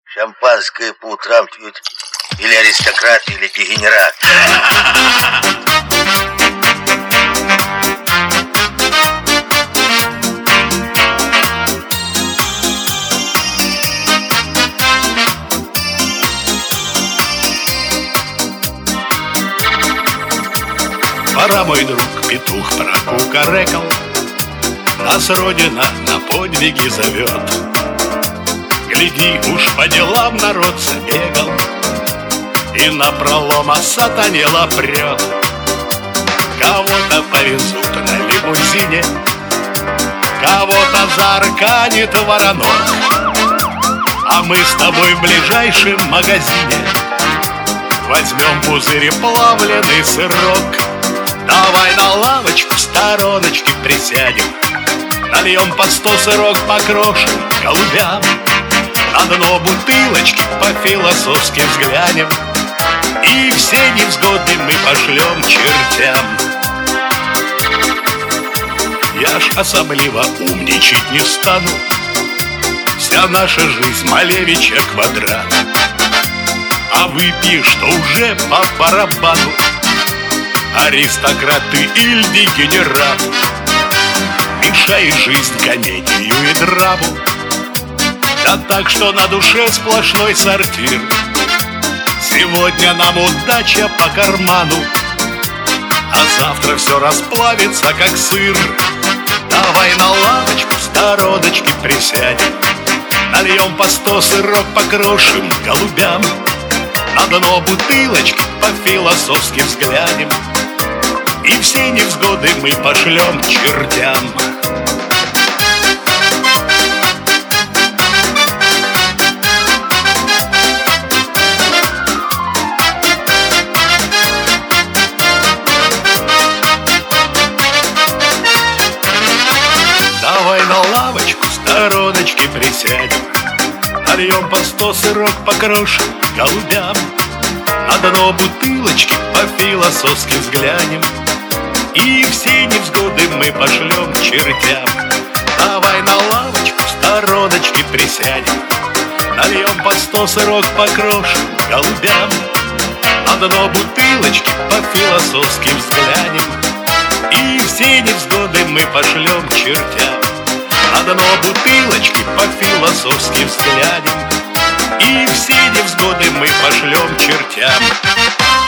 Шампанское по утрам пьют или аристократ, или дегенерат. Пора, мой друг, петух прокукарекал, нас Родина на подвиги зовет. Гляди, уж по делам народ забегал и напролом осатанело прет. Кого-то повезут на лимузине, кого-то заарканит воронок, а мы с тобой в ближайшем магазине возьмем пузырь плавленый сырок. Давай на лавочку в стороночке присядем, нальем по 100 сырок, покрошим голубям. На дно бутылочки по-философски взглянем, и все невзгоды мы пошлем чертям. Я ж особливо умничать не стану, вся наша жизнь Малевича квадрат. А выпей, что уже по барабану, аристократ ты или дегенерат. Мешай жизнь комедию и драму, да так, что на душе сплошной сортир. Сегодня нам удача по карману, а завтра все расплавится, как сыр. Давай на лавочку в стороночке присядем, нальем по 100 сырок, покрошим голубям. На дно бутылочки по-философски взглянем, и все невзгоды мы пошлем чертям. Давай на лавочку в стороночке присядем, нальем по 100 сырок, покрошим голубям. На дно бутылочки по-философски взглянем, и все невзгоды мы пошлем чертям. Давай на лавочку в стороночке присядем, нальем по 100 сырок, покрошим голубям. На дно бутылочки по-философски взглянем, и все невзгоды мы пошлем чертям. На дно бутылочки по-философски взглянем, и все невзгоды мы пошлем чертям.